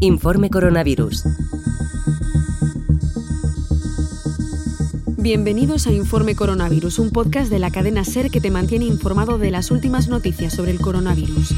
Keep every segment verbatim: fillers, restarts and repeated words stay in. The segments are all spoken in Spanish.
Informe Coronavirus. Bienvenidos a Informe Coronavirus, un podcast de la cadena SER que te mantiene informado de las últimas noticias sobre el coronavirus.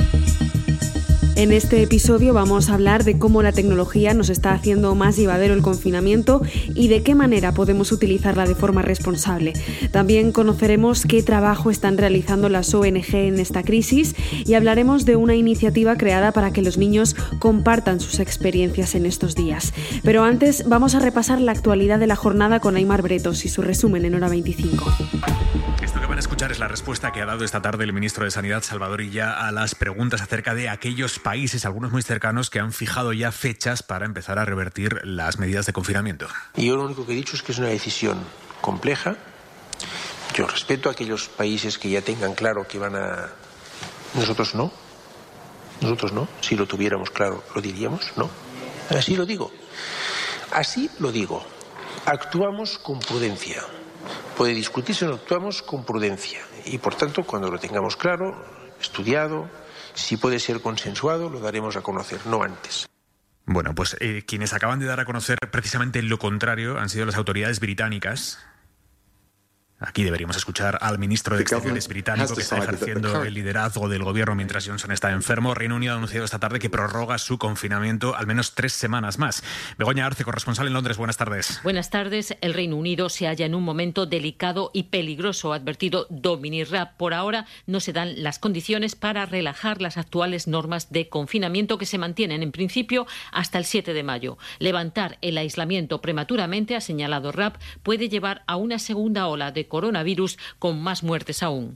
En este episodio vamos a hablar de cómo la tecnología nos está haciendo más llevadero el confinamiento y de qué manera podemos utilizarla de forma responsable. También conoceremos qué trabajo están realizando las O N Ge en esta crisis y hablaremos de una iniciativa creada para que los niños compartan sus experiencias en estos días. Pero antes vamos a repasar la actualidad de la jornada con Aimar Bretos y su resumen en hora veinticinco. Esto que van a escuchar es la respuesta que ha dado esta tarde el ministro de Sanidad, Salvador Illa, a las preguntas acerca de aquellos países, algunos muy cercanos, que han fijado ya fechas para empezar a revertir las medidas de confinamiento. Y yo lo único que he dicho es que es una decisión compleja. Yo respeto a aquellos países que ya tengan claro que van a... Nosotros no. Nosotros no. Si lo tuviéramos claro, lo diríamos, ¿no? Así lo digo. Así lo digo. Actuamos con prudencia. Puede discutirse, no actuamos con prudencia. Y, por tanto, cuando lo tengamos claro, estudiado, si puede ser consensuado, lo daremos a conocer, no antes. Bueno, pues eh, quienes acaban de dar a conocer precisamente lo contrario han sido las autoridades británicas. Aquí deberíamos escuchar al ministro de Exteriores británico, que está ejerciendo el liderazgo del gobierno mientras Johnson está enfermo. Reino Unido ha anunciado esta tarde que prorroga su confinamiento al menos tres semanas más. Begoña Arce, corresponsal en Londres, buenas tardes. Buenas tardes. El Reino Unido se halla en un momento delicado y peligroso, ha advertido Dominic Raab. Por ahora no se dan las condiciones para relajar las actuales normas de confinamiento que se mantienen en principio hasta el siete de mayo. Levantar el aislamiento prematuramente, ha señalado Raab, puede llevar a una segunda ola de coronavirus con más muertes aún.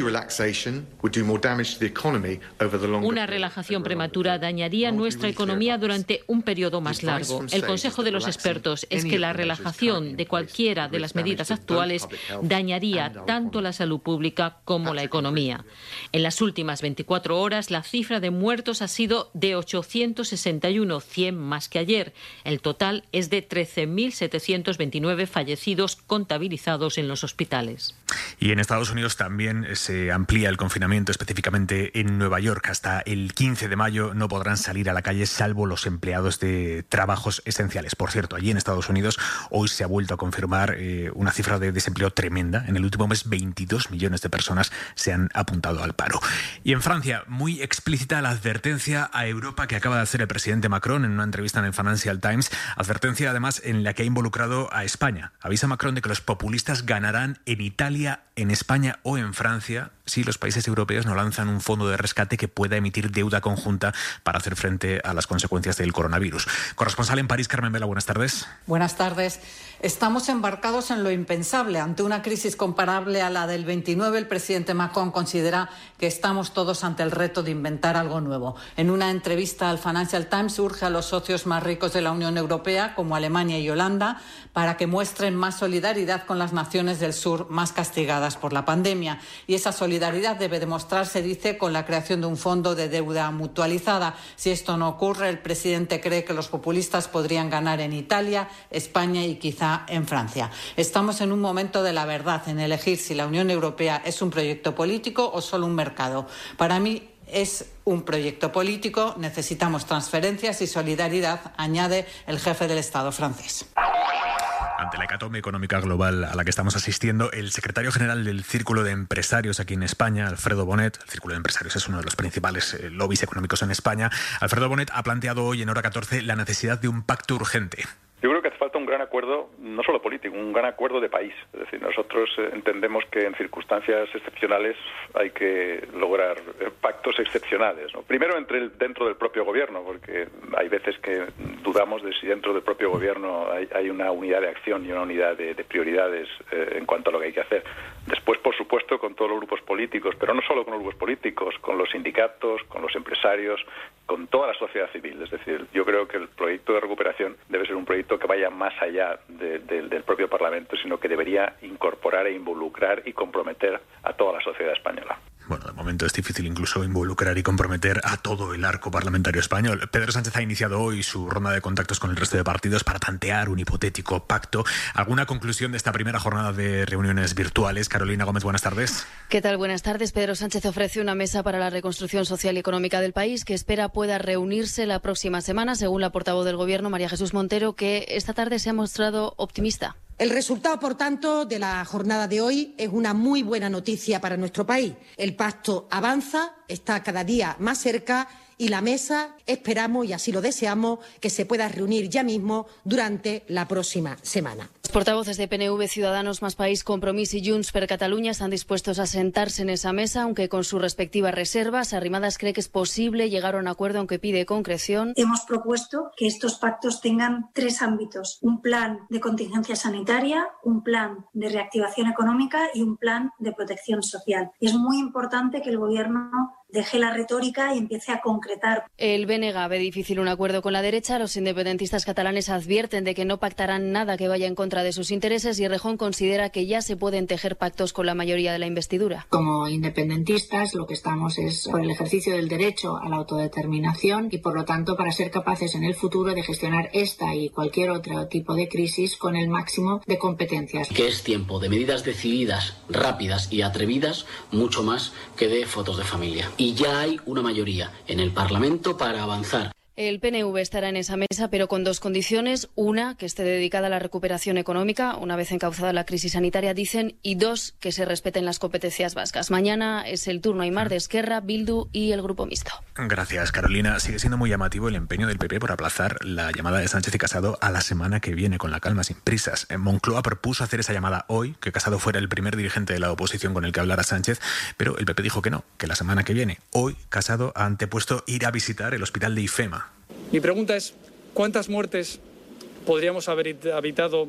Una relajación prematura dañaría nuestra economía durante un periodo más largo. El consejo de los expertos es que la relajación de cualquiera de las medidas actuales dañaría tanto la salud pública como la economía. En las últimas veinticuatro horas, la cifra de muertos ha sido de ochocientos sesenta y uno, cien más que ayer. El total es de trece mil setecientos veintinueve fallecidos contabilizados en los hospitales. Y en Estados Unidos también se amplía el confinamiento, específicamente en Nueva York. Hasta el quince de mayo no podrán salir a la calle salvo los empleados de trabajos esenciales. Por cierto, allí en Estados Unidos hoy se ha vuelto a confirmar eh, una cifra de desempleo tremenda. En el último mes, veintidós millones de personas se han apuntado al paro. Y en Francia, muy explícita la advertencia a Europa que acaba de hacer el presidente Macron en una entrevista en el Financial Times. Advertencia, además, en la que ha involucrado a España. Avisa Macron de que los populistas ganarán en Italia, en España o en Francia si los países europeos no lanzan un fondo de rescate que pueda emitir deuda conjunta para hacer frente a las consecuencias del coronavirus. Corresponsal en París, Carmen Vela, buenas tardes. Buenas tardes. Estamos embarcados en lo impensable. Ante una crisis comparable a la del veintinueve, el presidente Macron considera que estamos todos ante el reto de inventar algo nuevo. En una entrevista al Financial Times urge a los socios más ricos de la Unión Europea, como Alemania y Holanda, para que muestren más solidaridad con las naciones del sur más castigadas por la pandemia. Y esa solidaridad debe demostrarse, dice, con la creación de un fondo de deuda mutualizada. Si esto no ocurre, el presidente cree que los populistas podrían ganar en Italia, España y quizá en Francia. Estamos en un momento de la verdad, en elegir si la Unión Europea es un proyecto político o solo un mercado. Para mí es un proyecto político, necesitamos transferencias y solidaridad, añade el jefe del Estado francés. Ante la hecatombe económica global a la que estamos asistiendo, el secretario general del Círculo de Empresarios aquí en España, Alfredo Bonet, el Círculo de Empresarios es uno de los principales eh, lobbies económicos en España, Alfredo Bonet ha planteado hoy en Hora catorce la necesidad de un pacto urgente. Yo creo que hace falta un gran acuerdo, no solo político, un gran acuerdo de país. Es decir, nosotros entendemos que en circunstancias excepcionales hay que lograr pactos excepcionales, ¿no? Primero entre el, dentro del propio gobierno, porque hay veces que dudamos de si dentro del propio gobierno hay, hay una unidad de acción y una unidad de, de prioridades eh, en cuanto a lo que hay que hacer. Después, por supuesto, con todos los grupos políticos, pero no solo con los grupos políticos, con los sindicatos, con los empresarios, con toda la sociedad civil. Es decir, yo creo que el proyecto de recuperación debe ser un proyecto que vaya más allá de, de, del propio Parlamento, sino que debería incorporar e involucrar y comprometer a toda la sociedad española. Bueno, de momento es difícil incluso involucrar y comprometer a todo el arco parlamentario español. Pedro Sánchez ha iniciado hoy su ronda de contactos con el resto de partidos para tantear un hipotético pacto. ¿Alguna conclusión de esta primera jornada de reuniones virtuales? Carolina Gómez, buenas tardes. ¿Qué tal? Buenas tardes. Pedro Sánchez ofrece una mesa para la reconstrucción social y económica del país que espera pueda reunirse la próxima semana, según la portavoz del Gobierno, María Jesús Montero, que esta tarde se ha mostrado optimista. El resultado, por tanto, de la jornada de hoy es una muy buena noticia para nuestro país. El pacto avanza, está cada día más cerca y la mesa, esperamos y así lo deseamos, que se pueda reunir ya mismo durante la próxima semana. Los portavoces de P N V, Ciudadanos, Más País, Compromís y Junts per Catalunya están dispuestos a sentarse en esa mesa, aunque con sus respectivas reservas. Arrimadas cree que es posible llegar a un acuerdo, aunque pide concreción. Hemos propuesto que estos pactos tengan tres ámbitos: un plan de contingencia sanitaria, un plan de reactivación económica y un plan de protección social. Es muy importante que el Gobierno deje la retórica y empiece a concretar. El B N G ve difícil un acuerdo con la derecha. Los independentistas catalanes advierten de que no pactarán nada que vaya en contra de sus intereses y Errejón considera que ya se pueden tejer pactos con la mayoría de la investidura. Como independentistas lo que estamos es por el ejercicio del derecho a la autodeterminación y por lo tanto para ser capaces en el futuro de gestionar esta y cualquier otro tipo de crisis con el máximo de competencias. Que es tiempo de medidas decididas, rápidas y atrevidas, mucho más que de fotos de familia. Y ya hay una mayoría en el Parlamento para avanzar. El P N V estará en esa mesa, pero con dos condiciones. Una, que esté dedicada a la recuperación económica, una vez encauzada la crisis sanitaria, dicen, y dos, que se respeten las competencias vascas. Mañana es el turno Aimar de Esquerra, Bildu y el Grupo Mixto. Gracias, Carolina. Sigue siendo muy llamativo el empeño del P P por aplazar la llamada de Sánchez y Casado a la semana que viene, con la calma, sin prisas. Moncloa propuso hacer esa llamada hoy, que Casado fuera el primer dirigente de la oposición con el que hablara Sánchez, pero el P P dijo que no, que la semana que viene. Hoy, Casado ha antepuesto ir a visitar el hospital de IFEMA. Mi pregunta es, ¿cuántas muertes podríamos haber evitado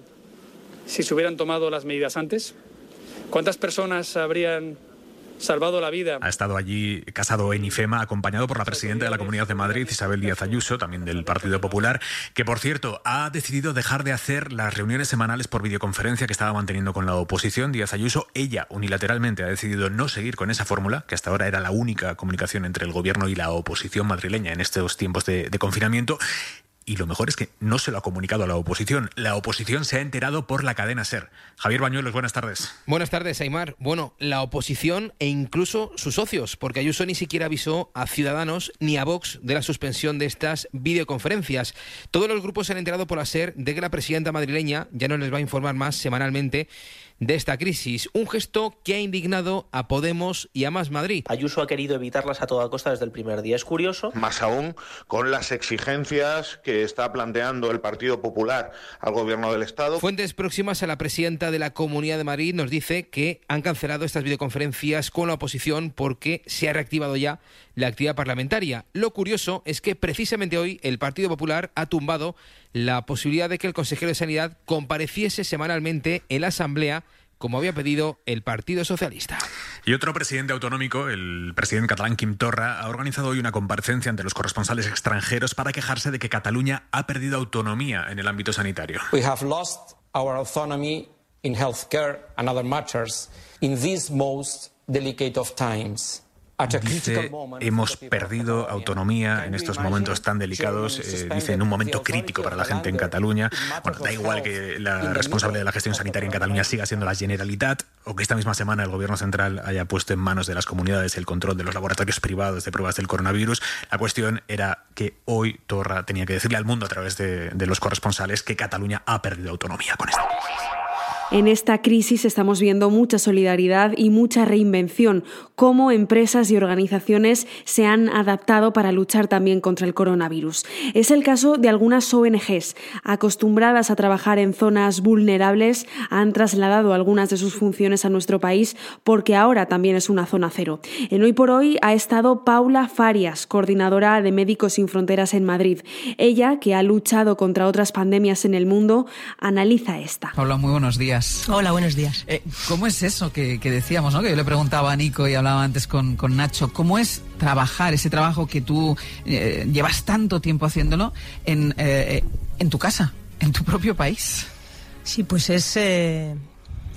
si se hubieran tomado las medidas antes? ¿Cuántas personas habrían salvado la vida? Ha estado allí Casado en IFEMA, acompañado por la presidenta de la Comunidad de Madrid, Isabel Díaz Ayuso, también del Partido Popular, que, por cierto, ha decidido dejar de hacer las reuniones semanales por videoconferencia que estaba manteniendo con la oposición. Díaz Ayuso, ella unilateralmente ha decidido no seguir con esa fórmula, que hasta ahora era la única comunicación entre el gobierno y la oposición madrileña en estos tiempos de, de confinamiento. Y lo mejor es que no se lo ha comunicado a la oposición. La oposición se ha enterado por la cadena SER. Javier Bañuelos, buenas tardes. Buenas tardes, Aimar. Bueno, la oposición e incluso sus socios, porque Ayuso ni siquiera avisó a Ciudadanos ni a Vox de la suspensión de estas videoconferencias. Todos los grupos se han enterado por la SER de que la presidenta madrileña ya no les va a informar más semanalmente de esta crisis. Un gesto que ha indignado a Podemos y a Más Madrid. Ayuso ha querido evitarlas a toda costa desde el primer día. Es curioso. Más aún con las exigencias que está planteando el Partido Popular al Gobierno del Estado. Fuentes próximas a la presidenta de la Comunidad de Madrid nos dice que han cancelado estas videoconferencias con la oposición porque se ha reactivado ya la actividad parlamentaria. Lo curioso es que precisamente hoy el Partido Popular ha tumbado la posibilidad de que el consejero de Sanidad compareciese semanalmente en la Asamblea, como había pedido el Partido Socialista. Y otro presidente autonómico, el presidente catalán Quim Torra, ha organizado hoy una comparecencia ante los corresponsales extranjeros para quejarse de que Cataluña ha perdido autonomía en el ámbito sanitario. We have lost our autonomy in healthcare and other matters in these most delicate of times. Dice, hemos perdido autonomía en estos momentos tan delicados, eh, dice, en un momento crítico para la gente en Cataluña. Bueno, da igual que la responsable de la gestión sanitaria en Cataluña siga siendo la Generalitat, o que esta misma semana el Gobierno central haya puesto en manos de las comunidades el control de los laboratorios privados de pruebas del coronavirus. La cuestión era que hoy Torra tenía que decirle al mundo a través de, de los corresponsales que Cataluña ha perdido autonomía con esta crisis. En esta crisis estamos viendo mucha solidaridad y mucha reinvención, cómo empresas y organizaciones se han adaptado para luchar también contra el coronavirus. Es el caso de algunas O N Ges. Acostumbradas a trabajar en zonas vulnerables, han trasladado algunas de sus funciones a nuestro país porque ahora también es una zona cero. En Hoy por Hoy ha estado Paula Farias, coordinadora de Médicos Sin Fronteras en Madrid. Ella, que ha luchado contra otras pandemias en el mundo, analiza esta. Hola, muy buenos días. Hola, buenos días. Eh, ¿Cómo es eso que, que decíamos, ¿no? Que yo le preguntaba a Nico y hablaba antes con, con Nacho? ¿Cómo es trabajar, ese trabajo que tú eh, llevas tanto tiempo haciéndolo en, eh, en tu casa, en tu propio país? Sí, pues es, eh,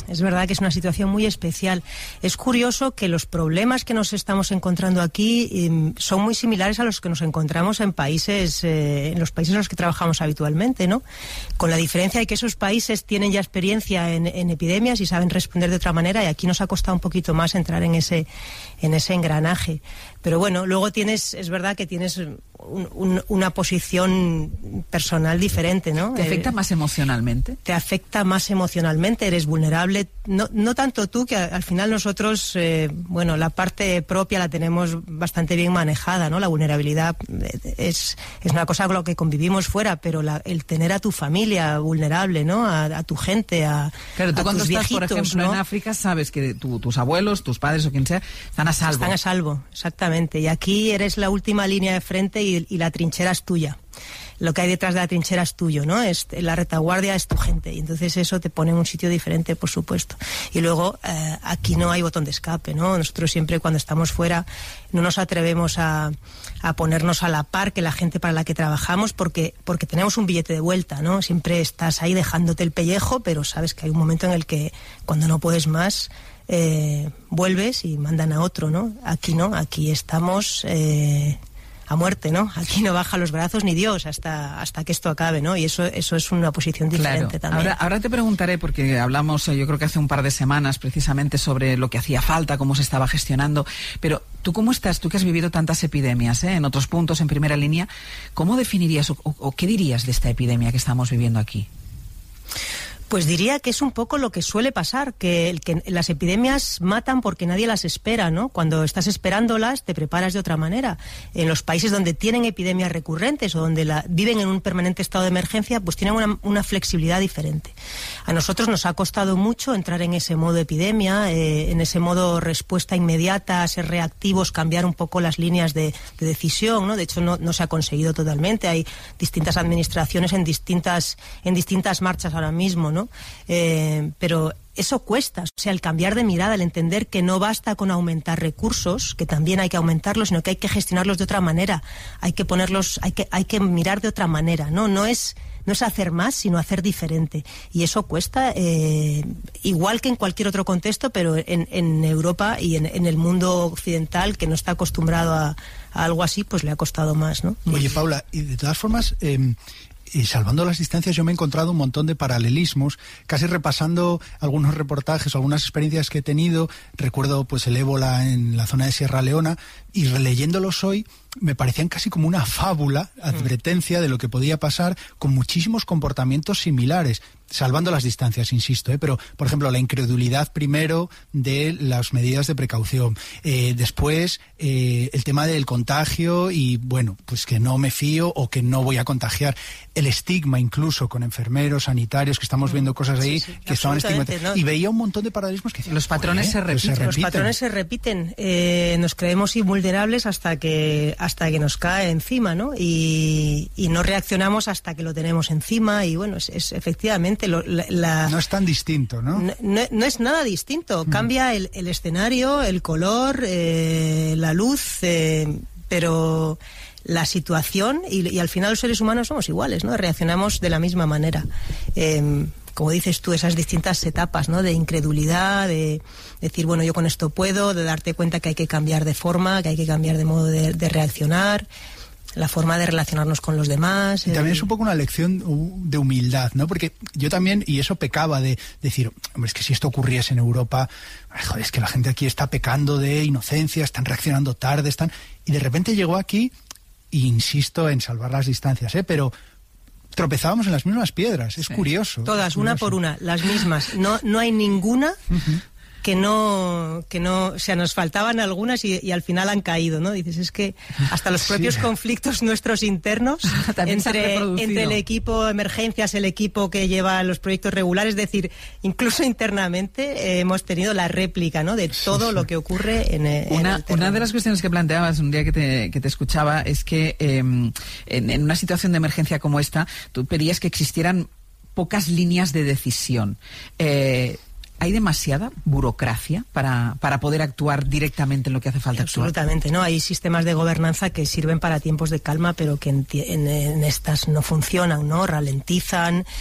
es verdad que es una situación muy especial. Es curioso que los problemas que nos estamos encontrando aquí eh, son muy similares a los que nos encontramos en países, eh, en los países en los que trabajamos habitualmente, ¿no? Con la diferencia de que esos países tienen ya experiencia en, en epidemias y saben responder de otra manera, y aquí nos ha costado un poquito más entrar en ese, en ese engranaje. Pero bueno, luego tienes, es verdad que tienes un, un, una posición personal diferente, ¿no? ¿Te afecta eh, más emocionalmente? Te afecta más emocionalmente, eres vulnerable. No, no tanto tú, que al final nosotros, eh, bueno, la parte propia la tenemos bastante bien manejada, ¿no? La vulnerabilidad es, es una cosa con lo que convivimos fuera, pero la, el tener a tu familia vulnerable, ¿no? A, a tu gente, a, claro, tú a cuando tus estás, viejitos, por ejemplo, ¿no? en África, sabes que tu, tus abuelos, tus padres o quien sea, están a salvo. Están a salvo, exactamente. Y aquí eres la última línea de frente y, y la trinchera es tuya. Lo que hay detrás de la trinchera es tuyo, ¿no? Es, la retaguardia es tu gente, y entonces eso te pone en un sitio diferente, por supuesto. Y luego, eh, aquí no hay botón de escape, ¿no? Nosotros siempre, cuando estamos fuera, no nos atrevemos a, a ponernos a la par que la gente para la que trabajamos, porque, porque tenemos un billete de vuelta, ¿no? Siempre estás ahí dejándote el pellejo, pero sabes que hay un momento en el que, cuando no puedes más, Eh, vuelves y mandan a otro, ¿no? Aquí no, aquí estamos eh, a muerte, ¿no? Aquí no baja los brazos ni Dios hasta hasta que esto acabe, ¿no? Y eso eso es una posición diferente, claro. también. Ahora, ahora te preguntaré, porque hablamos, yo creo que hace un par de semanas, precisamente sobre lo que hacía falta, cómo se estaba gestionando, pero ¿tú cómo estás? Tú que has vivido tantas epidemias, ¿eh? En otros puntos, en primera línea, ¿cómo definirías o, o qué dirías de esta epidemia que estamos viviendo aquí? Pues diría que es un poco lo que suele pasar, que, que las epidemias matan porque nadie las espera, ¿no? Cuando estás esperándolas, te preparas de otra manera. En los países donde tienen epidemias recurrentes o donde la, viven en un permanente estado de emergencia, pues tienen una, una flexibilidad diferente. A nosotros nos ha costado mucho entrar en ese modo epidemia, eh, en ese modo respuesta inmediata, ser reactivos, cambiar un poco las líneas de, de decisión, ¿no? De hecho, no, no se ha conseguido totalmente. Hay distintas administraciones en distintas, en distintas marchas ahora mismo, ¿no? Eh, pero eso cuesta, o sea, el cambiar de mirada, el entender que no basta con aumentar recursos, que también hay que aumentarlos, sino que hay que gestionarlos de otra manera, hay que ponerlos, hay que, hay que mirar de otra manera, ¿no? No es, no es hacer más, sino hacer diferente. Y eso cuesta, eh, igual que en cualquier otro contexto, pero en, en Europa y en, en el mundo occidental, que no está acostumbrado a, a algo así, pues le ha costado más, ¿no? Oye, Paula, y de todas formas, eh, y salvando las distancias, yo me he encontrado un montón de paralelismos, casi repasando algunos reportajes, algunas experiencias que he tenido. Recuerdo pues el ébola en la zona de Sierra Leona, y releyéndolos hoy me parecían casi como una fábula, advertencia de lo que podía pasar, con muchísimos comportamientos similares, salvando las distancias, insisto, ¿eh? Pero, por ejemplo, la incredulidad primero de las medidas de precaución, eh, después eh, el tema del contagio y, bueno, pues que no me fío o que no voy a contagiar, el estigma incluso con enfermeros, sanitarios, que estamos viendo cosas ahí sí, sí, que estaban estigmatizados, ¿no? Y veía un montón de paralelismos que decían, los patrones se repiten. Pues se repiten. Los patrones se repiten, eh, nos creemos invulnerables hasta que hasta que nos cae encima, ¿no? Y, y no reaccionamos hasta que lo tenemos encima, y bueno, es, es efectivamente lo, la, la, no es tan distinto, ¿no? No, no, no es nada distinto, mm. Cambia el, el escenario, el color, eh, la luz, eh, pero la situación, y, y al final los seres humanos somos iguales, ¿no? Reaccionamos de la misma manera. Eh, como dices tú, esas distintas etapas, ¿no? De incredulidad, de decir, bueno, yo con esto puedo, de darte cuenta que hay que cambiar de forma, que hay que cambiar de modo de, de reaccionar, la forma de relacionarnos con los demás. Y también es un poco una lección de humildad, ¿no? Porque yo también, y eso pecaba de decir, hombre, es que si esto ocurriese en Europa, joder, es que la gente aquí está pecando de inocencia, están reaccionando tarde, están... Y de repente llegó aquí, e insisto en salvar las distancias, ¿eh? Pero tropezábamos en las mismas piedras, es sí. curioso. Todas, es una curioso. por una, las mismas. No, no hay ninguna uh-huh. que no, que no, o sea, nos faltaban algunas y, y al final han caído, ¿no? Dices, es que hasta los propios sí. conflictos nuestros internos, entre, entre el equipo emergencias, el equipo que lleva los proyectos regulares, es decir, incluso internamente eh, hemos tenido la réplica, ¿no? De todo sí, sí. lo que ocurre en, en una, el terreno. Una de las cuestiones que planteabas un día que te, que te escuchaba es que eh, en, en una situación de emergencia como esta, tú pedías que existieran pocas líneas de decisión. Eh, ¿Hay demasiada burocracia para, para poder actuar directamente en lo que hace falta actuar? Absolutamente, ¿no? Hay sistemas de gobernanza que sirven para tiempos de calma, pero que en, en, en estas no funcionan, ¿no? Ralentizan.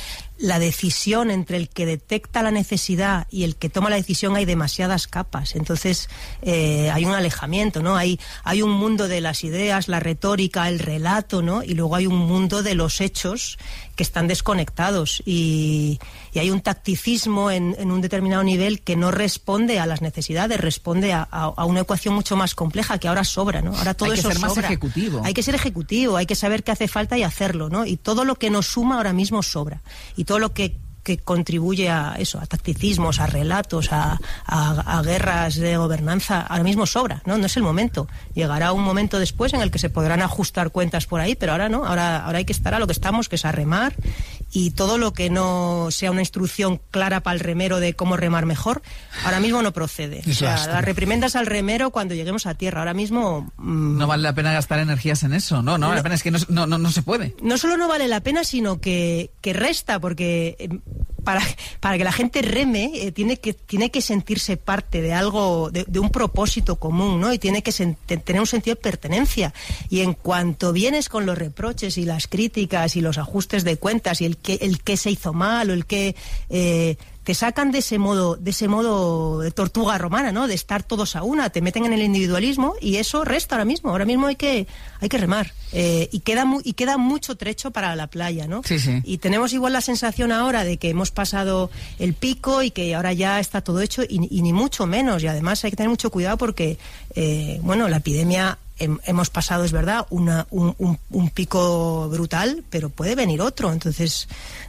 la decisión entre el que detecta la necesidad y el que toma la decisión hay demasiadas capas. Entonces eh, hay un alejamiento, ¿no? Hay, hay un mundo de las ideas, la retórica, el relato, ¿no? Y luego hay un mundo de los hechos que están desconectados y, y hay un tacticismo en, en un determinado nivel que no responde a las necesidades, responde a, a, a una ecuación mucho más compleja que ahora sobra, ¿no? Ahora todo hay que eso ser más sobra. ejecutivo. Hay que ser ejecutivo, hay que saber qué hace falta y hacerlo, ¿no? Y todo lo que nos suma ahora mismo sobra. Y todo lo que que contribuye a eso, a tacticismos, a relatos, a, a, a guerras de gobernanza, ahora mismo sobra, ¿no? No es el momento. Llegará un momento después en el que se podrán ajustar cuentas por ahí, pero ahora no, ahora, ahora hay que estar a lo que estamos, que es a remar, y todo lo que no sea una instrucción clara para el remero de cómo remar mejor, ahora mismo no procede. O sea, las reprimendas al remero cuando lleguemos a tierra, ahora mismo... Mmm, no vale la pena gastar energías en eso, no, no, no vale la pena, es que no, no, no, no se puede. No solo no vale la pena, sino que, que resta, porque... Eh, Para, para que la gente reme, eh, tiene que tiene que sentirse parte de algo, de, de un propósito común, ¿no? Y tiene que sen- tener un sentido de pertenencia. Y en cuanto vienes con los reproches y las críticas y los ajustes de cuentas y el que el que se hizo mal o el que eh, te sacan de ese modo, de ese modo de tortuga romana, ¿no? De estar todos a una, te meten en el individualismo y eso resta ahora mismo. Ahora mismo hay que hay que remar eh, y queda mu- y queda mucho trecho para la playa, ¿no? Sí, sí. Y tenemos igual la sensación ahora de que hemos pasado el pico y que ahora ya está todo hecho y, y ni mucho menos. Y además hay que tener mucho cuidado porque, eh, bueno, la epidemia hem, hemos pasado, es verdad, una, un, un, un pico brutal, pero puede venir otro. Entonces...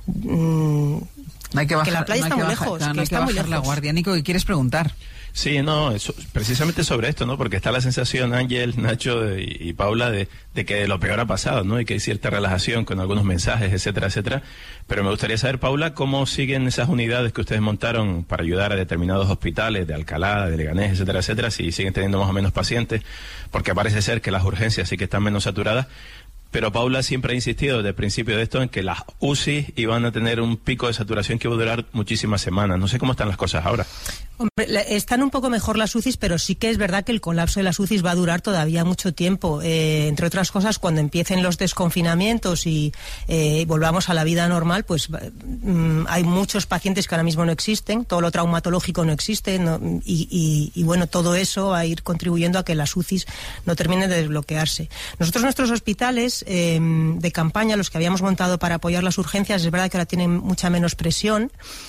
Mmm, No hay que bajar, que la playa no está muy bajar, lejos, no, que no hay está que muy bajar lejos. la guardia. Nico, ¿qué quieres preguntar? Sí, no, eso, precisamente sobre esto, ¿no? Porque está la sensación, Ángel, Nacho y, y Paula, de, de que lo peor ha pasado, ¿no? Y que hay cierta relajación con algunos mensajes, etcétera, etcétera. Pero me gustaría saber, Paula, cómo siguen esas unidades que ustedes montaron para ayudar a determinados hospitales de Alcalá, de Leganés, etcétera, etcétera, si siguen teniendo más o menos pacientes, porque parece ser que las urgencias sí que están menos saturadas. Pero Paula siempre ha insistido desde el principio de esto en que las U C I iban a tener un pico de saturación que iba a durar muchísimas semanas. No sé cómo están las cosas ahora. Hombre, están un poco mejor las U C Is, pero sí que es verdad que el colapso de las U C Is va a durar todavía mucho tiempo. Eh, entre otras cosas, cuando empiecen los desconfinamientos y eh, volvamos a la vida normal, pues mm, hay muchos pacientes que ahora mismo no existen, todo lo traumatológico no existe, no, y, y, y bueno, todo eso va a ir contribuyendo a que las U C Is no terminen de desbloquearse. Nosotros, nuestros hospitales eh, de campaña, los que habíamos montado para apoyar las urgencias, es verdad que ahora tienen mucha menos presión.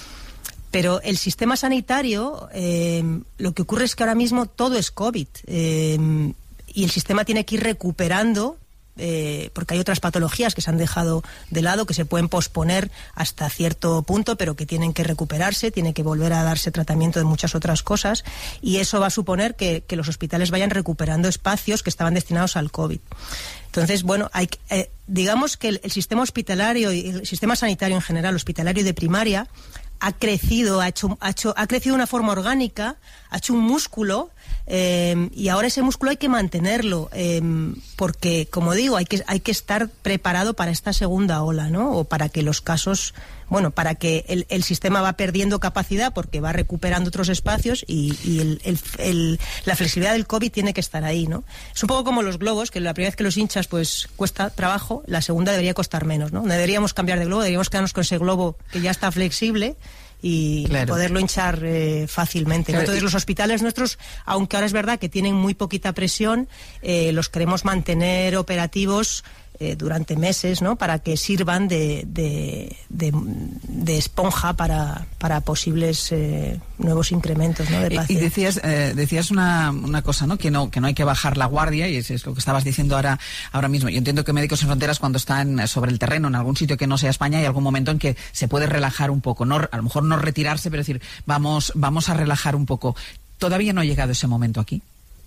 Pero el sistema sanitario, eh, lo que ocurre es que ahora mismo todo es COVID eh, y el sistema tiene que ir recuperando, eh, porque hay otras patologías que se han dejado de lado, que se pueden posponer hasta cierto punto, pero que tienen que recuperarse, tiene que volver a darse tratamiento de muchas otras cosas, y eso va a suponer que, que los hospitales vayan recuperando espacios que estaban destinados al COVID. Entonces, bueno, hay, eh, digamos que el, el sistema hospitalario y el sistema sanitario en general, hospitalario y de primaria, ha crecido, ha hecho, ha hecho, ha crecido de una forma orgánica, ha hecho un músculo eh, y ahora ese músculo hay que mantenerlo eh, porque, como digo, hay que hay que estar preparado para esta segunda ola, ¿no? O para que los casos, bueno, para que el, el sistema va perdiendo capacidad porque va recuperando otros espacios y, y el, el, el, la flexibilidad del COVID tiene que estar ahí, ¿no? Es un poco como los globos, que la primera vez que los hinchas pues cuesta trabajo, la segunda debería costar menos, ¿no? No deberíamos cambiar de globo, deberíamos quedarnos con ese globo que ya está flexible y claro, poderlo hinchar eh, fácilmente. Claro. Entonces los hospitales nuestros, aunque ahora es verdad que tienen muy poquita presión, eh, los queremos mantener operativos eh, durante meses, ¿no? Para que sirvan de, de, de, de esponja para, para posibles eh, nuevos incrementos, ¿no? De pacientes. Y, y decías, eh, decías una, una cosa, ¿no? Que no que no hay que bajar la guardia, y es, es lo que estabas diciendo ahora ahora mismo. Yo entiendo que Médicos Sin Fronteras, cuando están sobre el terreno en algún sitio que no sea España, hay algún momento en que se puede relajar un poco, no, a lo mejor no retirarse, pero decir, vamos vamos a relajar un poco. ¿Todavía no ha llegado ese momento aquí?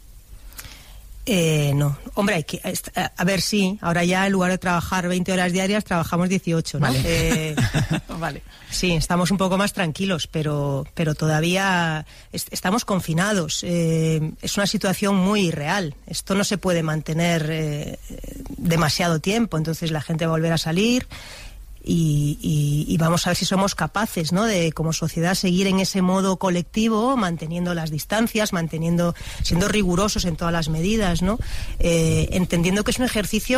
Eh, no, hombre, hay que, a ver, sí, ahora ya en lugar de trabajar veinte horas diarias, trabajamos dieciocho, ¿no? Vale. Eh, vale. Sí, estamos un poco más tranquilos, pero, pero todavía est- estamos confinados. Eh, es una situación muy irreal. Esto no se puede mantener eh, demasiado tiempo, entonces la gente va a volver a salir. Y, y, y vamos a ver si somos capaces, ¿no? De, como sociedad, seguir en ese modo colectivo, manteniendo las distancias, manteniendo, siendo rigurosos en todas las medidas, ¿no? Eh, entendiendo que es un ejercicio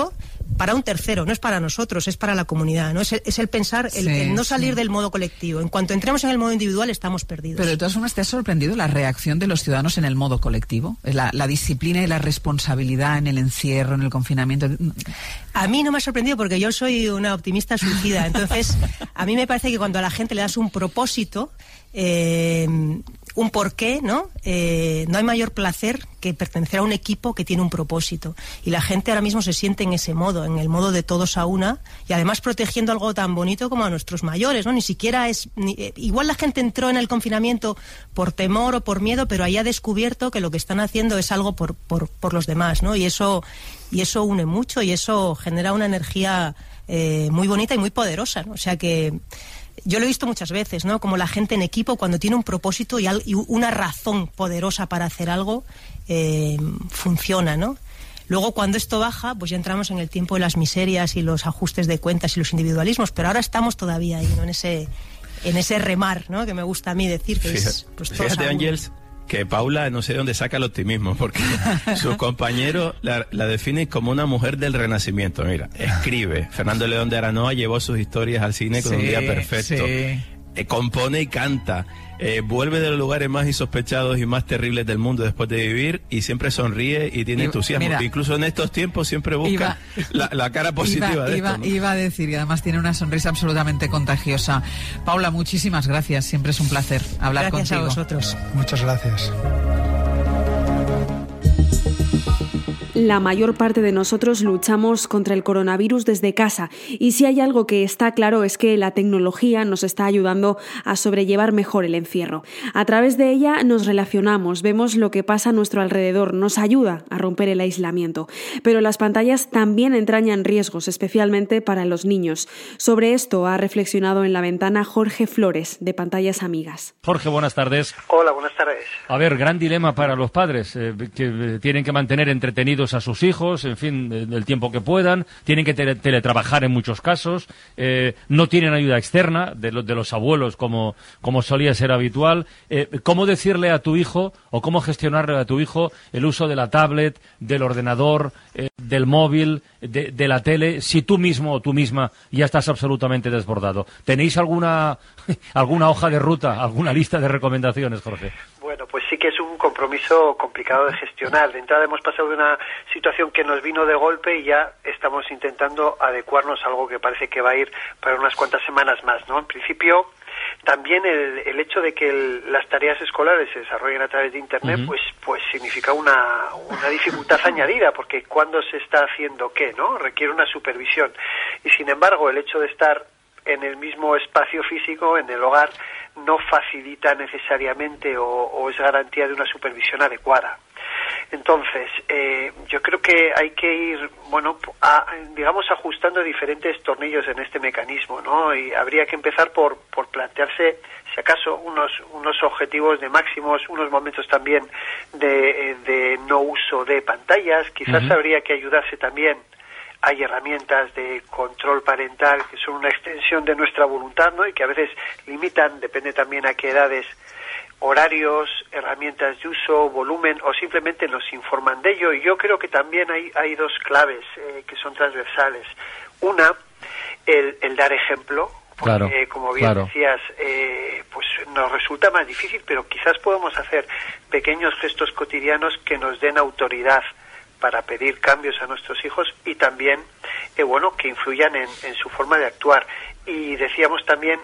para un tercero, no es para nosotros, es para la comunidad, ¿no? Es el, es el pensar, el, sí, el no salir sí. del modo colectivo. En cuanto entremos en el modo individual, estamos perdidos. Pero de todas formas, ¿te ha sorprendido la reacción de los ciudadanos en el modo colectivo? La, la disciplina y la responsabilidad en el encierro, en el confinamiento. A mí no me ha sorprendido porque yo soy una optimista suicida. Entonces, a mí me parece que cuando a la gente le das un propósito, eh, un porqué, ¿no? Eh, no hay mayor placer que pertenecer a un equipo que tiene un propósito. Y la gente ahora mismo se siente en ese modo, en el modo de todos a una, y además protegiendo algo tan bonito como a nuestros mayores, ¿no? Ni siquiera es... Ni, eh, igual la gente entró en el confinamiento por temor o por miedo, pero ahí ha descubierto que lo que están haciendo es algo por, por, por los demás, ¿no? Y eso, y eso une mucho y eso genera una energía eh, muy bonita y muy poderosa, ¿no? O sea que... Yo lo he visto muchas veces, ¿no? Como la gente en equipo, cuando tiene un propósito y, al, y una razón poderosa para hacer algo, eh, funciona, ¿no? Luego, cuando esto baja, pues ya entramos en el tiempo de las miserias y los ajustes de cuentas y los individualismos, pero ahora estamos todavía ahí, ¿no? En ese, en ese remar, ¿no? Que me gusta a mí decir que fíjate, es... Pues, fíjate, Ángels, que Paula no sé de dónde saca el optimismo, porque sus compañeros la, la definen como una mujer del Renacimiento. Mira, escribe. Fernando León de Aranoa llevó sus historias al cine con sí, un día perfecto. Sí. Eh, compone y canta. Eh, vuelve de los lugares más insospechados y más terribles del mundo después de vivir y siempre sonríe y tiene iba, entusiasmo. Mira, incluso en estos tiempos siempre busca iba, la, la cara positiva iba, de iba, esto, ¿no? Iba a decir, y además tiene una sonrisa absolutamente contagiosa. Paula, muchísimas gracias. Siempre es un placer hablar gracias contigo. Gracias a vosotros. Muchas gracias. La mayor parte de nosotros luchamos contra el coronavirus desde casa y si hay algo que está claro es que la tecnología nos está ayudando a sobrellevar mejor el encierro. A través de ella nos relacionamos, vemos lo que pasa a nuestro alrededor, nos ayuda a romper el aislamiento. Pero las pantallas también entrañan riesgos, especialmente para los niños. Sobre esto ha reflexionado en La Ventana Jorge Flores, de Pantallas Amigas. Jorge, buenas tardes. Hola, buenas tardes. A ver, gran dilema para los padres, eh, que eh, tienen que mantener entretenidos a sus hijos, en fin, el tiempo que puedan, tienen que tele teletrabajar en muchos casos, eh, no tienen ayuda externa de, lo, de los abuelos como, como solía ser habitual. Eh, ¿Cómo decirle a tu hijo o cómo gestionarle a tu hijo el uso de la tablet, del ordenador, eh, del móvil, de, de la tele, si tú mismo o tú misma ya estás absolutamente desbordado? ¿Tenéis alguna, alguna hoja de ruta, alguna lista de recomendaciones, Jorge? Bueno, pues sí que es un compromiso complicado de gestionar. De entrada hemos pasado de una situación que nos vino de golpe y ya estamos intentando adecuarnos a algo que parece que va a ir para unas cuantas semanas más, ¿no? En principio, también el, el hecho de que el, las tareas escolares se desarrollen a través de Internet, uh-huh. pues pues significa una, una dificultad añadida, porque ¿cuándo se está haciendo qué, no? Requiere una supervisión. Y sin embargo, el hecho de estar en el mismo espacio físico, en el hogar, no facilita necesariamente o, o es garantía de una supervisión adecuada. Entonces, eh, yo creo que hay que ir, bueno, a, digamos, ajustando diferentes tornillos en este mecanismo, ¿no? Y habría que empezar por, por plantearse, si acaso, unos, unos objetivos de máximos, unos momentos también de, de no uso de pantallas. Quizás uh-huh. habría que ayudarse también. Hay herramientas de control parental que son una extensión de nuestra voluntad, ¿no? Y que a veces limitan, depende también a qué edades, horarios, herramientas de uso, volumen, o simplemente nos informan de ello. Y yo creo que también hay, hay dos claves eh, que son transversales. Una, el, el dar ejemplo, porque, claro, como bien claro. decías, eh, pues nos resulta más difícil, pero quizás podemos hacer pequeños gestos cotidianos que nos den autoridad para pedir cambios a nuestros hijos y también, eh, bueno, que influyan en, en su forma de actuar. Y decíamos también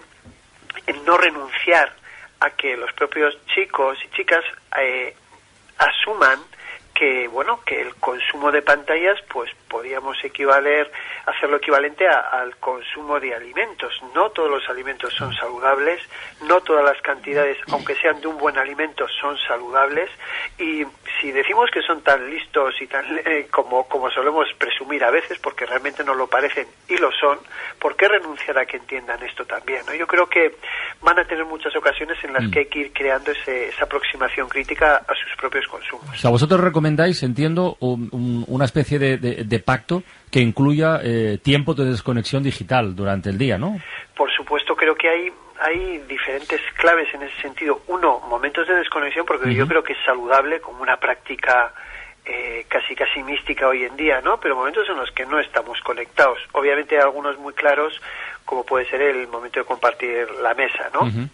en no renunciar a que los propios chicos y chicas eh, asuman que, bueno, que el consumo de pantallas, pues podríamos equivaler, hacerlo equivalente a, al consumo de alimentos. No todos los alimentos son saludables, no todas las cantidades, aunque sean de un buen alimento, son saludables. Y si decimos que son tan listos y tan eh, como, como solemos presumir a veces, porque realmente no lo parecen y lo son, ¿por qué renunciar a que entiendan esto también, ¿no? Yo creo que van a tener muchas ocasiones en las mm. que hay que ir creando ese, esa aproximación crítica a sus propios consumos. O sea, vosotros recomendáis, entiendo, un, un, una especie de, de, de pacto que incluya eh, tiempo de desconexión digital durante el día, ¿no? Por supuesto, creo que hay hay diferentes claves en ese sentido. Uno, momentos de desconexión, porque uh-huh. yo creo que es saludable como una práctica eh, casi casi mística hoy en día, ¿no? Pero momentos en los que no estamos conectados. Obviamente hay algunos muy claros, como puede ser el momento de compartir la mesa, ¿no? Uh-huh.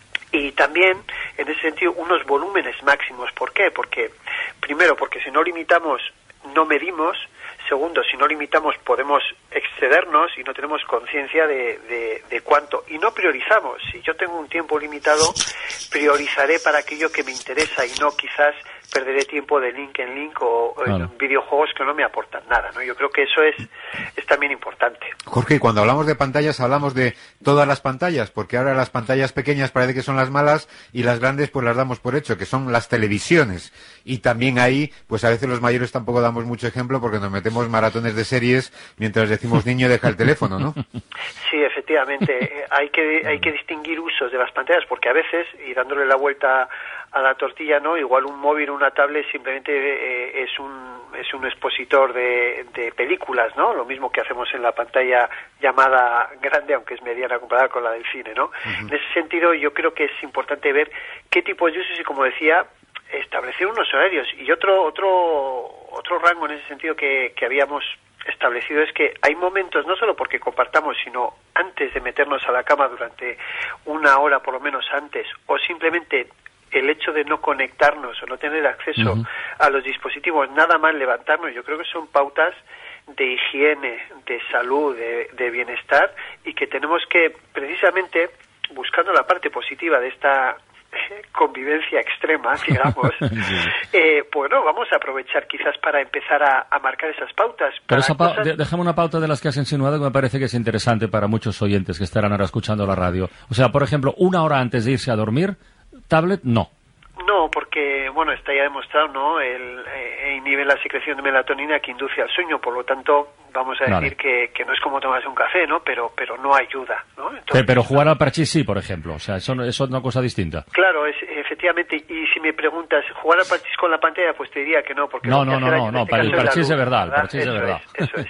Y también, en ese sentido, unos volúmenes máximos. ¿Por qué? Porque, primero, porque si no limitamos, no medimos. Segundo, si no limitamos, podemos excedernos y no tenemos conciencia de, de, de cuánto. Y no priorizamos. Si yo tengo un tiempo limitado, priorizaré para aquello que me interesa y no quizás perderé tiempo de link en link o claro. en videojuegos que no me aportan nada, ¿no? Yo creo que eso es, es también importante. Jorge, y cuando hablamos de pantallas, hablamos de todas las pantallas, porque ahora las pantallas pequeñas parece que son las malas y las grandes pues las damos por hecho, que son las televisiones. Y también ahí, pues a veces los mayores tampoco damos mucho ejemplo porque nos metemos maratones de series mientras decimos niño deja el teléfono, ¿no? Sí, efectivamente. hay que hay que distinguir usos de las pantallas porque a veces, y dándole la vuelta a la tortilla, ¿no? Igual un móvil o una tablet simplemente eh, es un es un expositor de, de películas, ¿no? Lo mismo que hacemos en la pantalla llamada grande, aunque es mediana comparada con la del cine, ¿no? Uh-huh. En ese sentido, yo creo que es importante ver qué tipo de usos y, como decía, establecer unos horarios. Y otro otro otro rango en ese sentido que, que habíamos establecido es que hay momentos, no solo porque compartamos, sino antes de meternos a la cama durante una hora por lo menos antes, o simplemente el hecho de no conectarnos o no tener acceso uh-huh. a los dispositivos, nada más levantarnos, yo creo que son pautas de higiene, de salud, de, de bienestar, y que tenemos que, precisamente, buscando la parte positiva de esta convivencia extrema, digamos, sí. eh, bueno, vamos a aprovechar quizás para empezar a, a marcar esas pautas. Pero esa pa- cosas... de, déjame una pauta de las que has insinuado que me parece que es interesante para muchos oyentes que estarán ahora escuchando la radio. O sea, por ejemplo, una hora antes de irse a dormir, tablet, no. No, porque, bueno, está ya demostrado, ¿no? El, eh, inhibe la secreción de melatonina que induce al sueño, por lo tanto, vamos a decir vale. que, que no es como tomarse un café, ¿no? Pero pero no ayuda, ¿no? Entonces, pero jugar al parchís sí, por ejemplo, o sea, eso, eso es una cosa distinta. Claro, es, efectivamente, y si me preguntas, ¿jugar al parchís con la pantalla? Pues te diría que no, porque... No, no, no, no, no, para el parchís de verdad, el parchís de verdad. Es, eso es.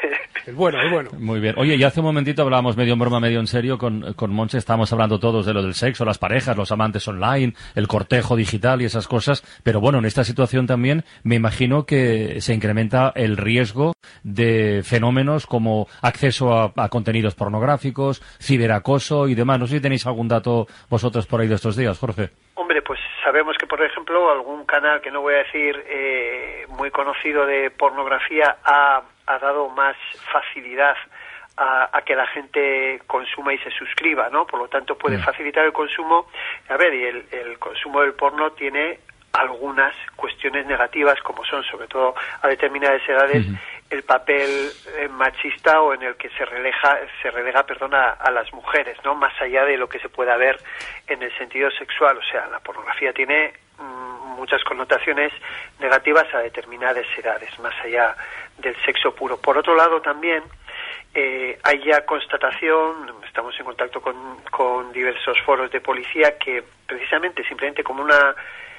Es bueno, es bueno. Muy bien. Oye, y hace un momentito hablábamos medio en broma, medio en serio con, con Montse, estábamos hablando todos de lo del sexo, las parejas, los amantes online, el cortejo digital y esas cosas, pero bueno, en esta situación también me imagino que se incrementa el riesgo de fenómenos como acceso a, a contenidos pornográficos, ciberacoso y demás. No sé si tenéis algún dato vosotros por ahí de estos días, Jorge. Hombre, pues sabemos que, por ejemplo, algún canal, que no voy a decir eh, muy conocido de pornografía, ha, ha dado más facilidad a, a que la gente consuma y se suscriba, ¿no? Por lo tanto, puede facilitar el consumo. A ver, y el, el consumo del porno tiene algunas cuestiones negativas, como son, sobre todo a determinadas edades, uh-huh. el papel eh, machista o en el que se relega, se relega, perdón, a, a las mujeres, ¿no? Más allá de lo que se pueda ver en el sentido sexual. O sea, la pornografía tiene mm, muchas connotaciones negativas a determinadas edades, más allá del sexo puro. Por otro lado, también eh, hay ya constatación, estamos en contacto con, con diversos foros de policía, que precisamente, simplemente como una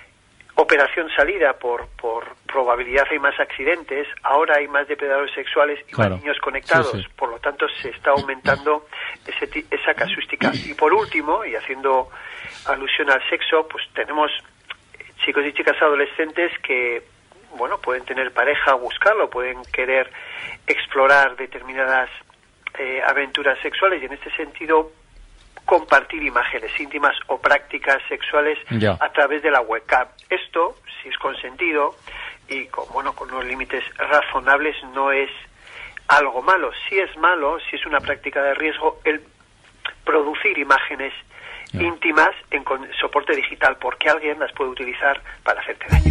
operación salida por por probabilidad hay más accidentes, ahora hay más depredadores sexuales y claro. más niños conectados, sí, sí. Por lo tanto se está aumentando ese, esa casuística. Y por último, y haciendo alusión al sexo, pues tenemos chicos y chicas adolescentes que, bueno, pueden tener pareja o buscarlo, pueden querer explorar determinadas eh, aventuras sexuales, y en este sentido compartir imágenes íntimas o prácticas sexuales ya. a través de la webcam. Esto, si es consentido y con, bueno, con unos límites razonables, no es algo malo. Si es malo, si es una práctica de riesgo, el producir imágenes ya. íntimas en soporte digital, porque alguien las puede utilizar para hacerte daño.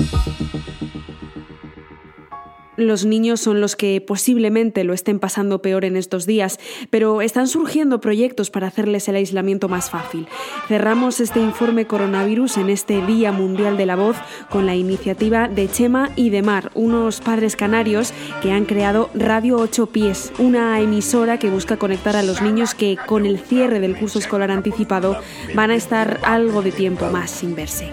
Los niños son los que posiblemente lo estén pasando peor en estos días, pero están surgiendo proyectos para hacerles el aislamiento más fácil. Cerramos este informe coronavirus en este Día Mundial de la Voz con la iniciativa de Chema y de Mar, unos padres canarios que han creado Radio Ocho Pies, una emisora que busca conectar a los niños que, con el cierre del curso escolar anticipado, van a estar algo de tiempo más sin verse.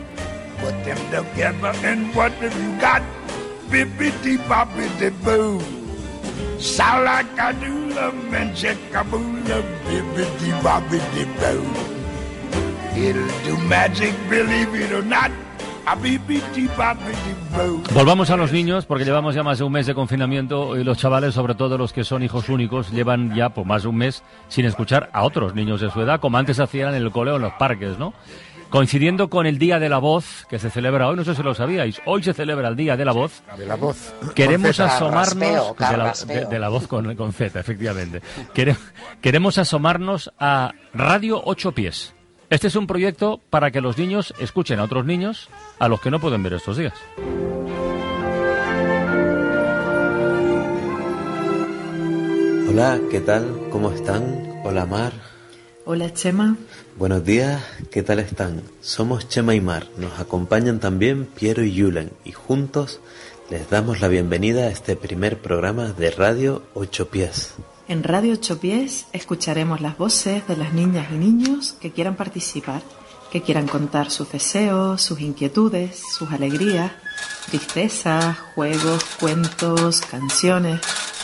Bippity boppity boo, Salakadoola, Menchikaboola, bippity boppity boo. It'll do magic, believe it or not. Volvamos a los niños, porque llevamos ya más de un mes de confinamiento y los chavales, sobre todo los que son hijos únicos, llevan ya pues, más de un mes sin escuchar a otros niños de su edad, como antes hacían en el cole o en los parques, ¿no? Coincidiendo con el Día de la Voz, que se celebra hoy, no sé si lo sabíais, hoy se celebra el Día de la Voz. De la voz. Queremos Con Z. asomarnos... Carraspeo, de, la, carraspeo. de, de la voz con, con Z, efectivamente. Quere, queremos asomarnos a Radio Ocho Pies. Este es un proyecto para que los niños escuchen a otros niños a los que no pueden ver estos días. Hola, ¿qué tal? ¿Cómo están? Hola, Mar. Hola, Chema. Buenos días, ¿qué tal están? Somos Chema y Mar, nos acompañan también Piero y Julen y juntos les damos la bienvenida a este primer programa de Radio Ocho Pies. En Radio Ocho Pies escucharemos las voces de las niñas y niños que quieran participar, que quieran contar sus deseos, sus inquietudes, sus alegrías, tristezas, juegos, cuentos, canciones.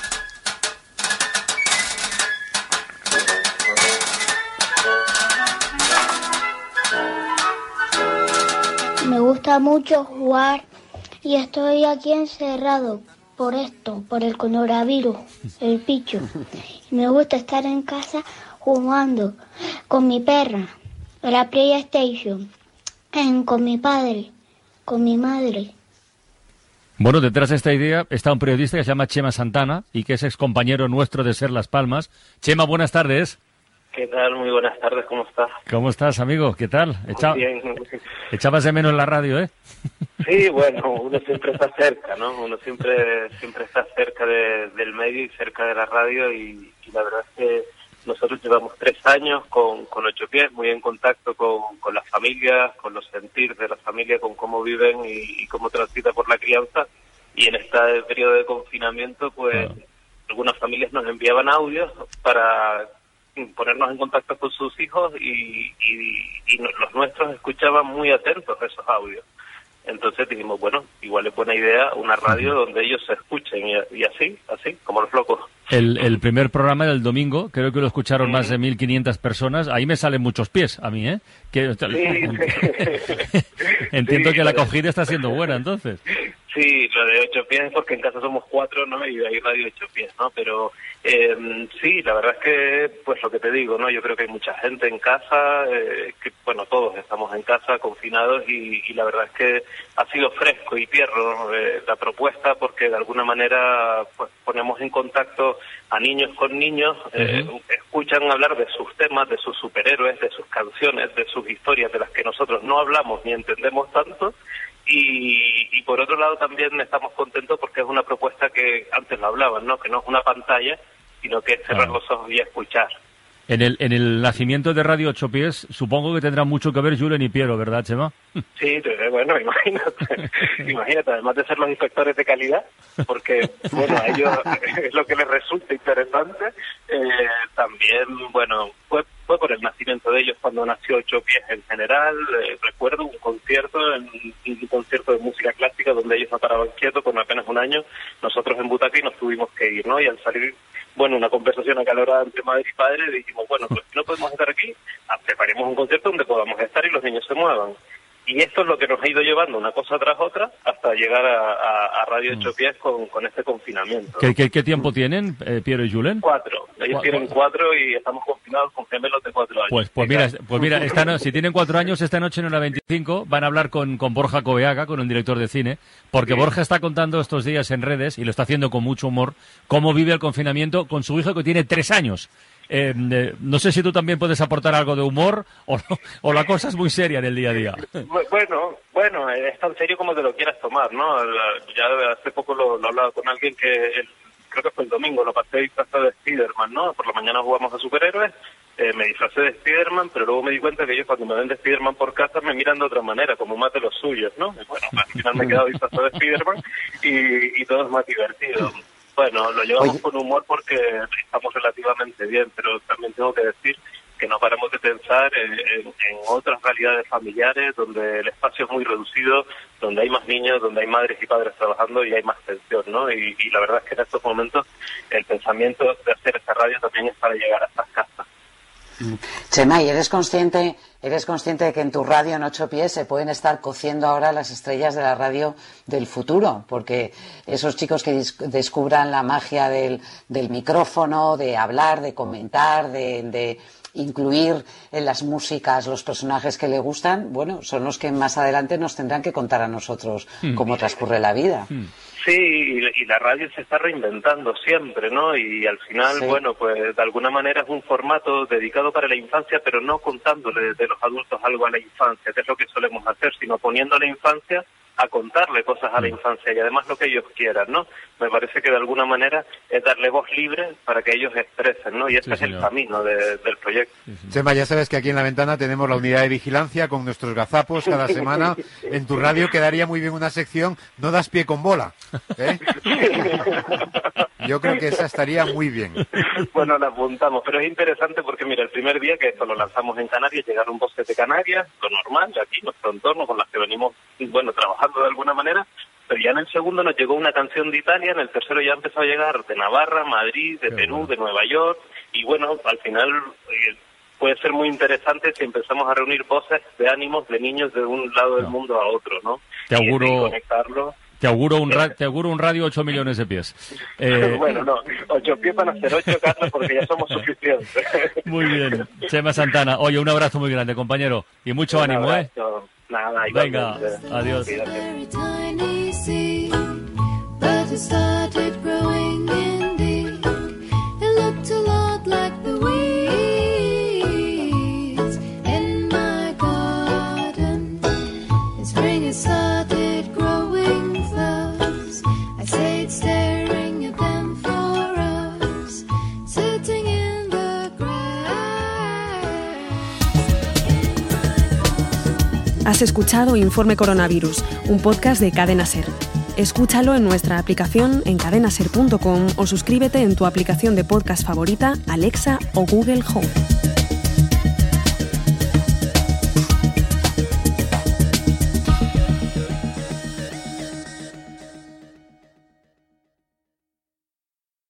Me gusta mucho jugar y estoy aquí encerrado por esto, por el coronavirus, el bicho. Me gusta estar en casa jugando con mi perra, a la PlayStation, en, con mi padre, con mi madre. Bueno, detrás de esta idea está un periodista que se llama Chema Santana y que es excompañero nuestro de Ser Las Palmas. Chema, buenas tardes. ¿Qué tal? Muy buenas tardes, ¿cómo estás? ¿Cómo estás, amigo? ¿Qué tal? Echa... Bien. Echabas de menos la radio, ¿eh? Sí, bueno, uno siempre está cerca, ¿no? Uno siempre siempre está cerca de, del medio y cerca de la radio y, y la verdad es que nosotros llevamos tres años con, con Ocho Pies, muy en contacto con, con las familias, con los sentir de la familia, con cómo viven y, y cómo transita por la crianza. Y en este periodo de confinamiento, pues, claro, algunas familias nos enviaban audios para ponernos en contacto con sus hijos y, y, y los nuestros escuchaban muy atentos esos audios. Entonces dijimos, bueno, igual es buena idea una radio donde ellos se escuchen y, y así, así, como los locos. El, el primer programa del domingo, creo que lo escucharon mm. más de mil quinientas personas. Ahí me salen muchos pies a mí, ¿eh? Que, sí, entiendo sí, que la acogida está siendo buena, entonces. Sí, lo de Ocho Pies es porque en casa somos cuatro, ¿no? Y hay Radio Ocho Pies, ¿no? Pero eh, sí, la verdad es que, pues lo que te digo, ¿no? Yo creo que hay mucha gente en casa, eh, que, bueno, todos estamos en casa, confinados, y, y la verdad es que ha sido fresco y tierno eh, la propuesta, porque de alguna manera, pues ponemos en contacto a niños con niños, eh, uh-huh. escuchan hablar de sus temas, de sus superhéroes, de sus canciones, de sus historias, de las que nosotros no hablamos ni entendemos tanto. Y, y por otro lado también estamos contentos porque es una propuesta que antes lo hablaban, ¿no? Que no es una pantalla, sino que es cerrar claro. los ojos y escuchar. En el, en el nacimiento de Radio Ocho Pies, supongo que tendrá mucho que ver Julen y Piero, ¿verdad, Chema? Sí, bueno, imagínate, imagínate, además de ser los inspectores de calidad, porque, bueno, a ellos es lo que les resulta interesante, eh, también, bueno, fue, fue por el nacimiento de ellos cuando nació Ocho Pies en general. Eh, recuerdo un concierto, en, un concierto de música clásica donde ellos no paraban quietos con apenas un año, nosotros en butaca y nos tuvimos que ir, ¿no? Y al salir, bueno, una conversación acalorada entre madre y padre, dijimos, bueno, pues no podemos estar aquí, preparemos un concierto donde podamos estar y los niños se muevan. Y esto es lo que nos ha ido llevando una cosa tras otra hasta llegar a, a, a Radio Ocho Pies con, con este confinamiento. ¿Qué, qué, qué tiempo tienen, eh, Piero y Julen? Cuatro. Ellos Cu- tienen cuatro y estamos confinados con gemelos de cuatro años. Pues, pues mira, pues mira esta no, si tienen cuatro años, esta noche en la veinticinco van a hablar con, con Borja Coveaga, con un director de cine, porque sí. Borja está contando estos días en redes, y lo está haciendo con mucho humor, cómo vive el confinamiento con su hijo que tiene tres años. Eh, eh, no sé si tú también puedes aportar algo de humor o, no, o la cosa es muy seria en el día a día. Bueno, bueno, es tan serio como te lo quieras tomar, ¿no? Ya hace poco lo, lo he hablado con alguien que el, creo que fue el domingo, lo pasé disfrazado de Spiderman, ¿no? Por la mañana jugamos a superhéroes, eh, me disfracé de Spiderman, pero luego me di cuenta que ellos cuando me ven de Spiderman por casa me miran de otra manera, como más de los suyos, ¿no? Y bueno, al final me he quedado disfrazado de Spiderman y, y todo es más divertido. Bueno, lo llevamos Oye. con humor porque estamos relativamente bien, pero también tengo que decir que no paramos de pensar en, en, en otras realidades familiares donde el espacio es muy reducido, donde hay más niños, donde hay madres y padres trabajando y hay más tensión, ¿no? Y, y la verdad es que en estos momentos el pensamiento de hacer esta radio también es para llegar a estas casas. Chema, ¿y eres consciente ¿Eres consciente de que en tu radio en ocho pies se pueden estar cociendo ahora las estrellas de la radio del futuro? Porque esos chicos que descubran la magia del, del micrófono, de hablar, de comentar, de, de incluir en las músicas los personajes que le gustan, bueno, son los que más adelante nos tendrán que contar a nosotros mm. cómo transcurre la vida. Mm. Sí, y la radio se está reinventando siempre, ¿no? Y al final, sí. bueno, pues de alguna manera es un formato dedicado para la infancia, pero no contándole de los adultos algo a la infancia, que es lo que solemos hacer, sino poniendo a la infancia a contarle cosas a la infancia y además lo que ellos quieran, ¿no? Me parece que de alguna manera es darle voz libre para que ellos expresen, ¿no? Y ese sí, es señor. el camino de, del proyecto. Sí, sí. Chema, ya sabes que aquí en La Ventana tenemos la unidad de vigilancia con nuestros gazapos cada semana. En tu radio quedaría muy bien una sección, no das pie con bola, ¿eh? Yo creo que esa estaría muy bien. Bueno, la apuntamos, pero es interesante porque, mira, el primer día que esto lo lanzamos en Canarias, llegaron voces de Canarias, lo normal, aquí nuestro entorno, con las que venimos, bueno, trabajando de alguna manera, pero ya en el segundo nos llegó una canción de Italia, en el tercero ya empezó a llegar de Navarra, Madrid, de Qué Perú, bueno. de Nueva York, y bueno, al final eh, puede ser muy interesante si empezamos a reunir voces de ánimos de niños de un lado del no. mundo a otro, ¿no? Te auguro... Y conectarlo. Te auguro un, ra te auguro un radio ocho millones de pies. Eh... Bueno, no, ocho pies van a ser ocho, Carlos, porque ya somos suficientes. Muy bien, Chema Santana. Oye, un abrazo muy grande, compañero. Y mucho un ánimo, abrazo. ¿eh? Nada, venga, adiós. Has escuchado Informe Coronavirus, un podcast de Cadena SER. Escúchalo en nuestra aplicación en cadena ser punto com o suscríbete en tu aplicación de podcast favorita, Alexa o Google Home.